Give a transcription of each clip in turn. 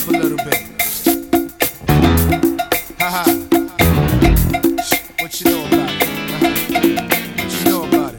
up a little bit. Haha. What you know about it? What you know about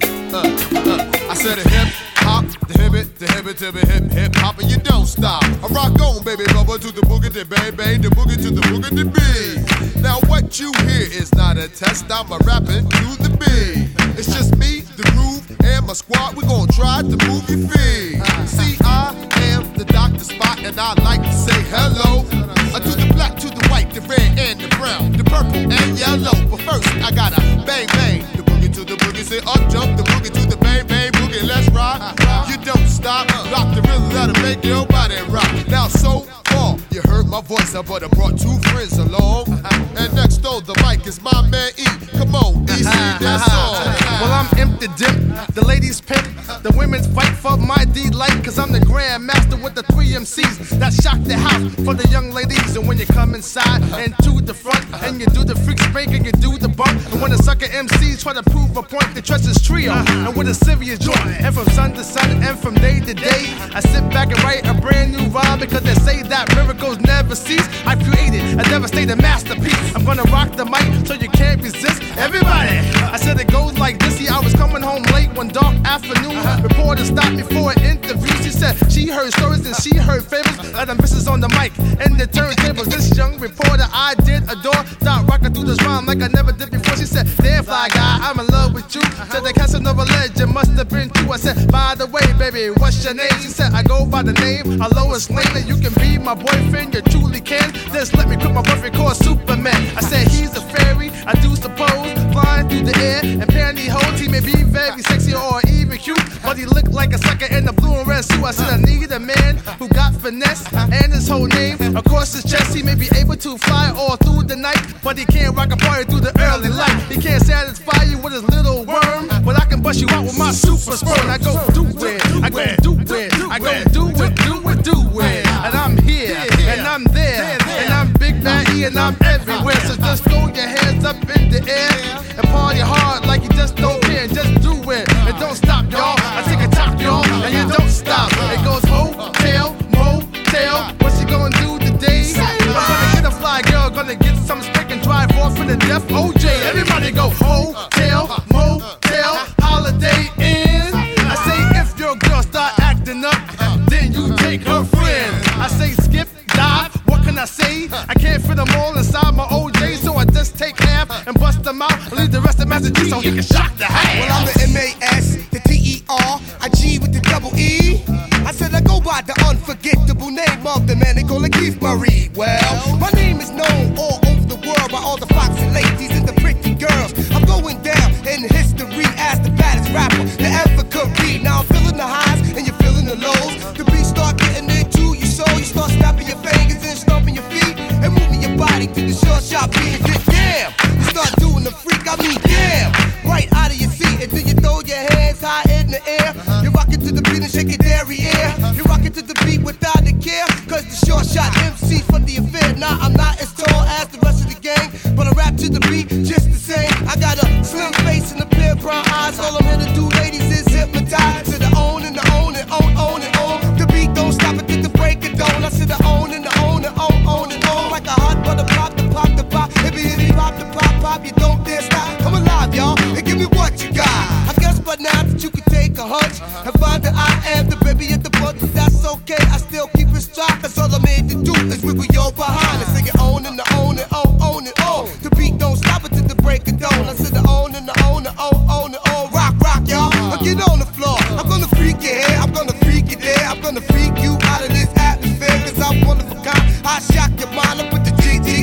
it? I said a hip hop, the hip to the hip hop, and you don't stop. I rock on, baby, bubba to the boogie to bang bang, the boogie to the boogie to B. Now what you hear is not a test. I'm a rapping to the B. It's just me, the groove, and my squad. We gon' try to move your feet. See, I am the Dr. Spot, and I like to say hello to the black, to the white, the red, and the brown, the purple, and yellow. But first, I gotta bang bang, the boogie to the boogie, say up jump, the boogie to the bang bang boogie. Let's rock. You don't stop, rock the rhythm that'll make your body rock. Now so far, you heard my voice, but I brought two friends along. And next door the mic is my man E. Come on, E, sing that song. Well, I'm empty dip, the ladies pimp, the women fight for my delight, cause I'm the grand master with the 3 MCs that shock the house for the young ladies. And when you come inside and to the front, and you do the freak spank and you do the bump, and when the sucker MCs try to prove a point, they trust this trio, and with a serious joint, and from sun to sun, and from day to day, I sit back and write a brand new rhyme, because they say that miracles never cease. I created a devastating masterpiece. I'm gonna rock the mic so you can't resist. Everybody, I said it goes like this. See, I was coming home late one dark afternoon. Reporter stopped me for an interview. She said she heard stories and she heard favors. Let them bitches on the mic and the turntables. This young reporter I did adore. Start rocking through this rhyme like I never did before. She said, damn fly guy, I'm in love with you. Said the Casanova legend must have been true. I said, by the way, baby, what's your name? She said, I go by the name of Lois Lane. And you can be my boyfriend, you truly can. Just let me quit my boyfriend called Superman. I said, he's a fairy, I do suppose, flying through the air and pantyhose. He may be very sexy or even cute, but he looked like a sucker in a blue and red suit. I said, I need a man who got finesse and his whole name across his chest. He may be able to fly all through the night, but he can't rock a party through the early light. He can't satisfy you with his little worm, but I can bust you out with my super sperm. I go do it, I go do it, I go do it, do it, do it. And I'm here, and I'm there, and I'm Big Bad E, and I'm everywhere. So just throw your hands up in the air and party hard like you just don't care. Just do it, and don't stop, y'all. I take a top, y'all, and you don't stop. It goes hotel, motel. What you gonna do today? I'm gonna get a fly girl, gonna get some steak and drive off in the Def OJ. Everybody go hotel, motel, Holiday Inn. I say if your girl start acting up, then you take her friend. I say skip, dive, what can I say? I can't fit them all inside my OJ, so I just take half and bust them out and leave the rest of Massachusetts so he can shock the house. Well, I'm the M-A-S, the T-E-R, I G with the double E. I said I go by the unforgettable name of the man they call it Keith Murray. Well, my name is known all over the world by all the foxy ladies and the pretty girls. I'm going down in history as the baddest rapper that ever could be. Now I'm feeling the highs and you're feeling the lows. The beat start getting into your soul. You start snapping your fingers and stomping your feet and moving your body to the short shot beat. Damn, you start doing the freak, I mean damn. Right out of your seat and then you throw your hands high in the air. You're rocking to the beat and shake your derriere. You're rocking to the beat without a care, cause the short shot MC for the affair. Now I'm not as tall as the rest of the gang, but I rap to the beat just the same. I got a slim face and a pair of brown eyes. All I'm here to do, ladies, is hypnotize. To the own and the own and own and own. The beat don't stop it till the break of dawn. I said the own and the own and own and own. Like a hot butter pop, the pop, the pop. Hippie, pop, the pop, pop. You don't dare stop. Come alive, y'all, and give me what you got. I guess by now that you can take a hunch and find that I am the baby at the bunch, but that's okay. I still keep it strong. That's all I'm made to do is wiggle your behind and sing it on and the own and own and own. The beat don't stop it till the break of dawn. I said the own and the own and own and own. Rock, rock, y'all. Now get on the floor. I'm gonna freak your hair. I'm gonna freak you there. I'm gonna freak you out of this atmosphere, cause I'm one of a kind. I shock your mind. I put the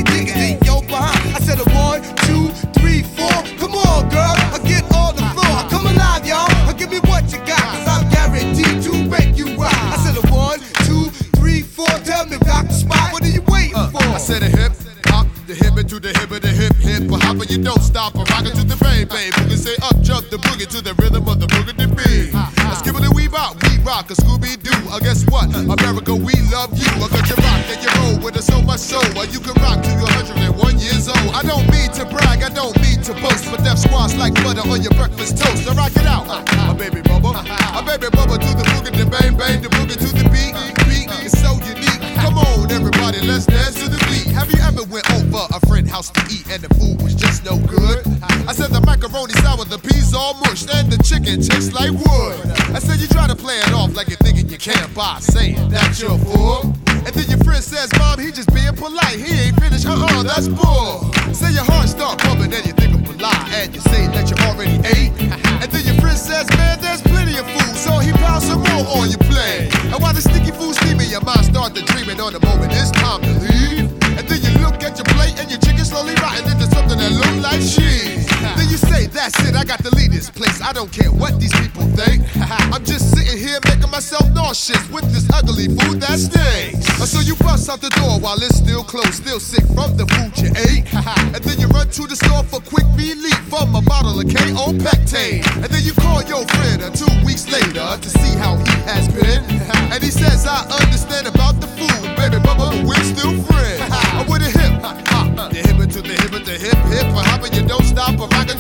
G yo behind. I said a 1, 2, 3, 4. Come on, girl. I get on the floor. Come alive, y'all. Give me what you got, cause I'm guaranteed to make you rock. I said a 1, 2, 3, 4. Tell me, Dr. Spot, what are you waiting for? I said a hip hop, the hip to the hip, the hip, but hopper you don't stop. I rock it to the bang bang. Boogie say up jump the boogie to the rhythm of the boogie to be. Let's give it a wee bop, we rock a Scooby Doo. Guess what? America, we love you. I got you rock and you roll with us so much so. You can rock to 101 years old. I don't mean to brag, I don't mean to boast, but Def Squad's like butter on your breakfast toast. So rock it out, my baby bubba, to the boogie to bang bang, the boogie to the beat. Beat is so unique. Come on, everybody. lady, let's dance to the beat. Have you ever went over a friend's house to eat and the food was just no good? I said the macaroni sour, the peas all mushed, and the chicken tastes like wood. I said you try to play it off like you're thinking you can't buy, saying that you're full. And then your friend says, Mom, he just being polite, he ain't finished, that's bull. Say your heart start pumping and you think of polite, and you say that you already ate. And then your friend says, man, there's plenty of food, so he piles some more on your plate. And while the sticky food's steaming, your mind start to dreaming on the moment it's time to leave. And then you look at your plate and your chicken slowly rotting into something that look like cheese. Then you say, that's it, I got to leave this place. I don't care what these people think. I'm just sitting here making myself nauseous with this ugly food that stinks. So you bust out the door while it's still closed, still sick from the food you ate. And then you run to the store for quick relief from a bottle of KO Pectane. And then you call your friend 2 weeks later to see how he has been. And he says, I understand about the food, baby, but we're still friends. With a hip hop, the hip to the hip, the hip hip, for hopping you don't stop, a rockin'